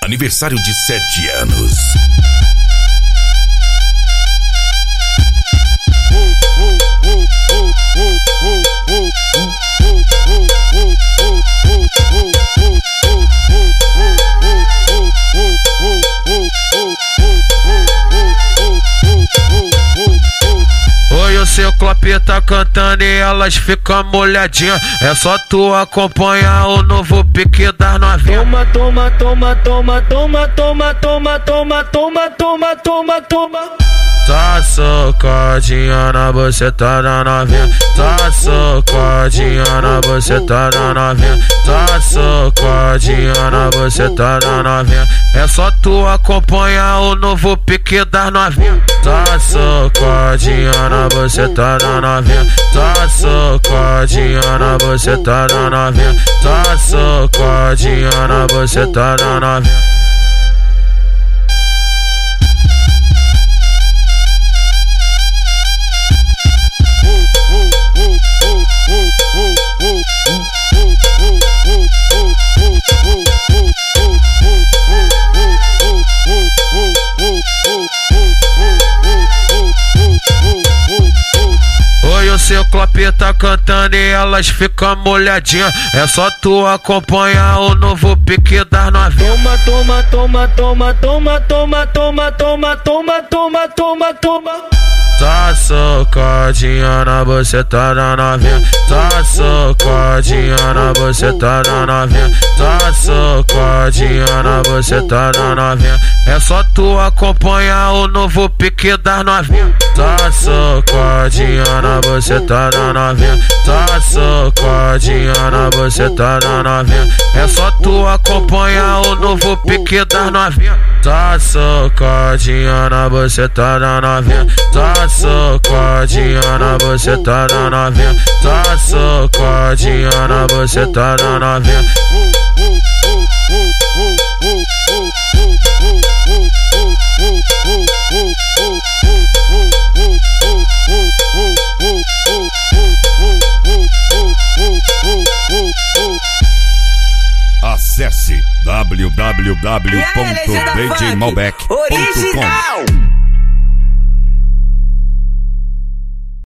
Aniversário de 7 anos. Oi, o seu Ciclope tá cantando e elas ficam molhadinhas. É só tu acompanhar o novo pique das novinhas. Toma, toma, toma, toma, toma, toma, toma, toma, toma, toma, toma, toma. Tá socadinha na buceta da novinha. Tá socadinha na buceta da novinha. Tá socadinha na buceta da novinha. É só tu acompanhar o novo pique das novinhas. Tá socadinha na buceta da novinha. Tá socadinha na buceta da novinha. Tá socadinha na buceta da novinha. Oi, o seu Ciclope tá cantando e elas ficam molhadinhas. É só tu acompanhar o novo pique das novinhas. Toma, toma, toma, toma, toma, toma, toma, toma, toma, toma, toma. Tá socadinha na buceta da novinha. Tá socadinha na buceta da novinha. Tá socadinha na buceta da novinha. É só tu acompanhar o novo pique das novinhas. Tá socadinha na buceta da novinha. Tá socadinha na buceta da novinha. É só tu acompanhar o novo pique das novinhas. Tá socadinha na buceta da novinha. Tá socadinha na buceta da novinha. Tá socadinha na buceta da novinha. Acesse www.djmalbec.com.